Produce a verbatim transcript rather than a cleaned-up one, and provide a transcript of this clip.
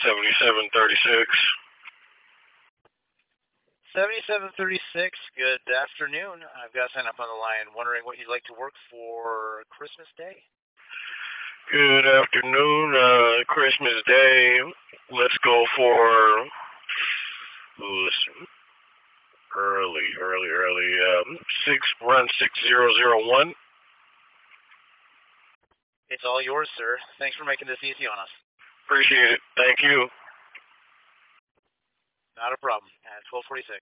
seventy-seven thirty-six. seventy-seven thirty-six, good afternoon. I've got sign up on the line wondering what you'd like to work for Christmas Day. Good afternoon, uh, Christmas Day. Let's go for, ooh, listen, early, early, early, um, six, run six zero zero one. It's all yours, sir. Thanks for making this easy on us. Appreciate it. Thank you. Not a problem. At twelve forty-six.